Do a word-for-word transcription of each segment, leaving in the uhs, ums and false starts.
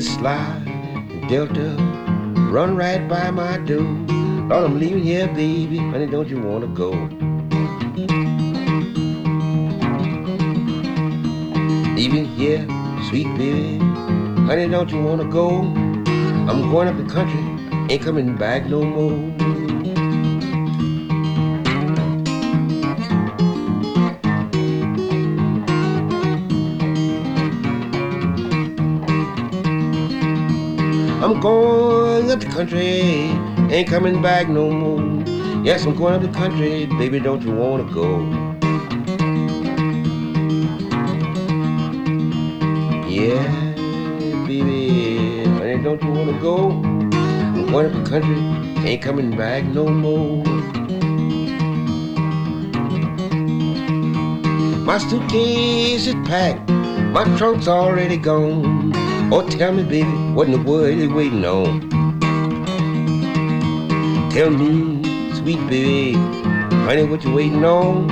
This slide, Delta, run right by my door. Lord, I'm leaving here, baby, honey, don't you wanna go? Leaving here, sweet baby, honey, don't you wanna go? I'm going up the country, ain't coming back no more. I'm going up the country, ain't coming back no more. Yes, I'm going up the country, baby, don't you wanna go? Yeah, baby, honey, don't you wanna go? I'm going up the country, ain't coming back no more. My suitcase is packed, my trunk's already gone. Oh, tell me, baby, what in the world is waiting on? Tell me, sweet baby, honey, what you waiting on?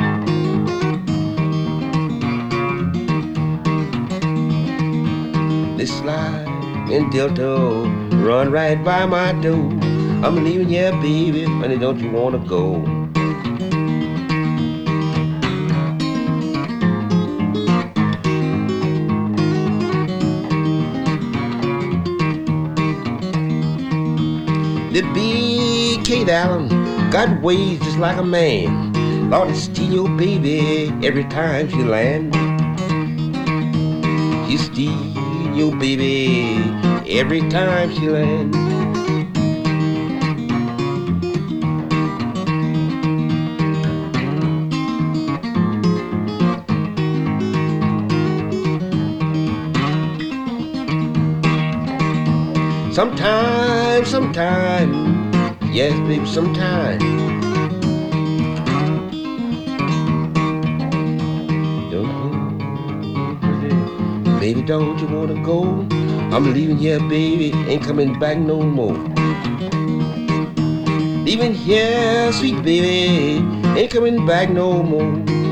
This slide in Delta, run right by my door. I'm leaving here, baby, honey, don't you wanna go? The big Kate Allen got ways just like a man. Lord, to steal your baby every time she land. She steal your baby every time she land. Sometime, sometime, yes, baby, sometime. Baby, don't you wanna go? I'm leaving here, baby, ain't coming back no more. Leaving here, sweet baby, ain't coming back no more.